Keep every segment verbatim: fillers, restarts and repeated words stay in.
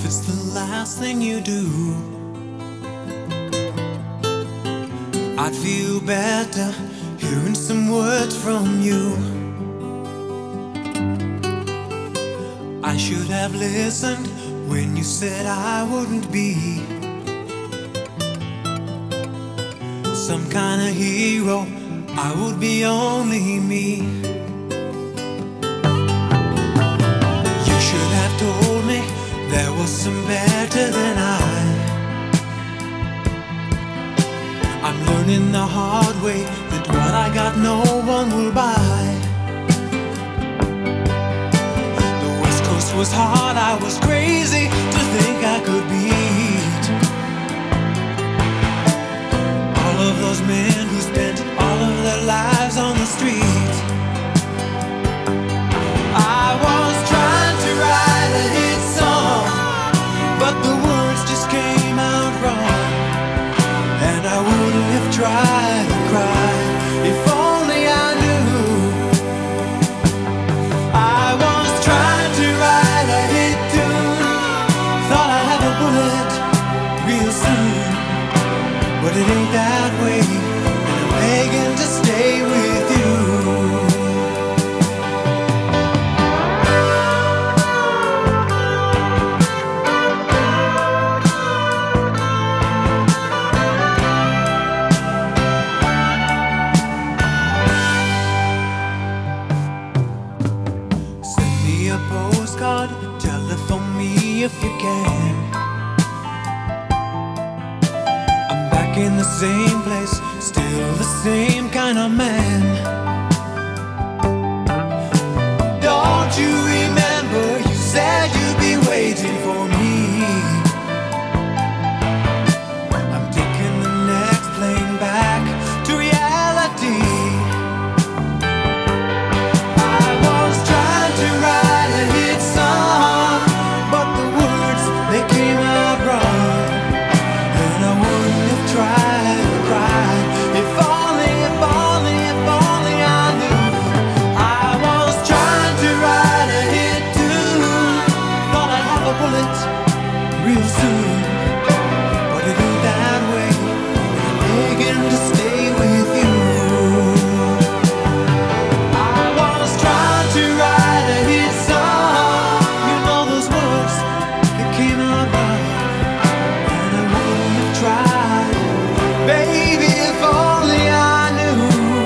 it's the last thing you do, I'd feel better hearing some words from you. I should have listened when you said I wouldn't be some kind of hero, I would be only me. You should have told me there was some better than I. I'm learning the hard way that what I got no one will buy. The West Coast was hard, I was crazy to think I could beat all of those men who spent all of their lives on the street. I was trying to write a hit song, but the words just came out wrong, and I wouldn't have tried to cry if only I knew. I was trying to write a hit tune, thought I'd have a bullet real soon, but it ain't that way, and I'm begging to stay with you. Send me a postcard, telephone me if you can. In the same place, still the same kind of man. Don't you remember you said you'd be waiting for me? I'm taking the next plane back to reality. I was trying to write a hit song, but the words, they came out wrong, and I wouldn't have tried to cry if only, if only, if only I knew. I was trying to write a hit tune, thought I'd have a bullet real soon, but it ain't that way, and I'm begging to stay with you. I was trying to write a hit song, you know those words that came out wrong, and I wouldn't have tried. Baby, if only I knew.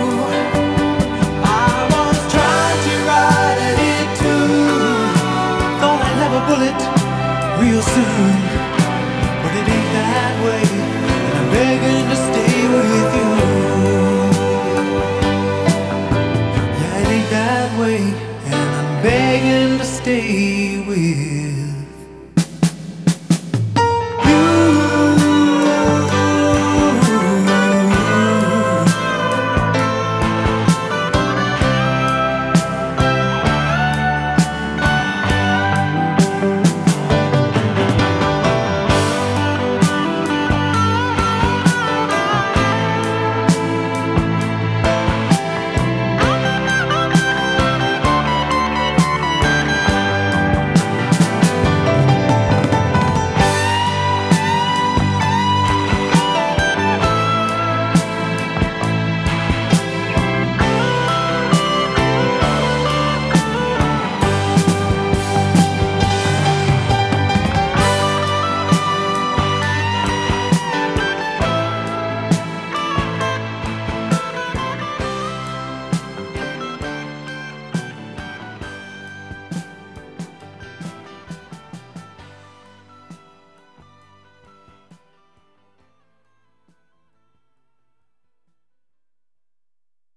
I was trying to write a hit tune, thought I'd have a bullet real soon, but it ain't that way, and I'm begging to stay with you. Yeah, it ain't that way, and I'm begging to stay with you.